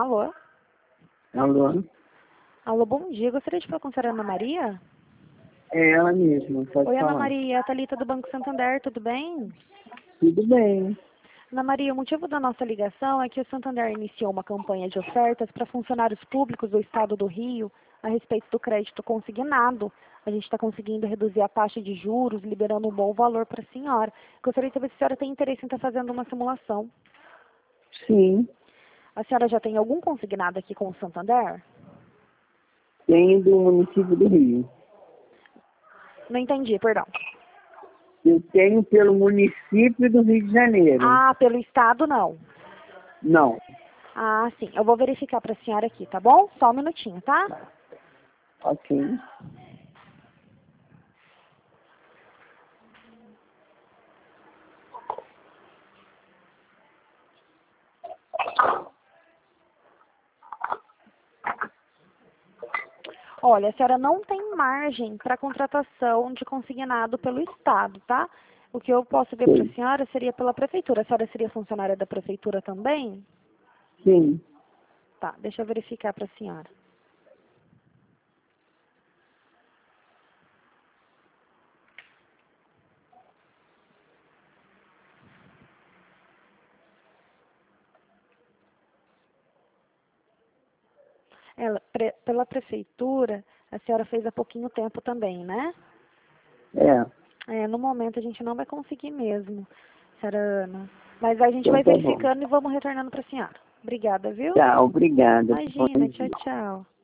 Alô? Alô? Alô, bom dia. Gostaria de falar com a senhora Ana Maria? É ela mesma, pode Oi, Ana falar. Maria. Thalita do Banco Santander, tudo bem? Tudo bem. Ana Maria, o motivo da nossa ligação é que o Santander iniciou uma campanha de ofertas para funcionários públicos do Estado do Rio a respeito do crédito consignado. A gente está conseguindo reduzir a taxa de juros, liberando um bom valor para a senhora. Gostaria de saber se a senhora tem interesse em estar fazendo uma simulação. Sim, A senhora já tem algum consignado aqui com o Santander? tenho do município do Rio. Não entendi, perdão. Eu tenho pelo município do Rio de Janeiro. Ah, pelo Estado não. Não. Ah, sim. Eu vou verificar para a senhora aqui, tá bom? Só um minutinho, tá? Ok. Olha, a senhora não tem margem para contratação de consignado pelo Estado, tá? O que eu posso ver para a Sim. senhora seria pela Prefeitura. A senhora seria funcionária da Prefeitura também? Sim. Tá, deixa eu verificar para a senhora. Pela Prefeitura, a senhora fez há pouquinho tempo também, né? No momento a gente não vai conseguir mesmo, senhora Ana. Mas a gente Então vai tá bom. verificando e vamos retornando para a senhora. Obrigada, viu? Tá, obrigada. Bom Imagina, tchau, dia. tchau.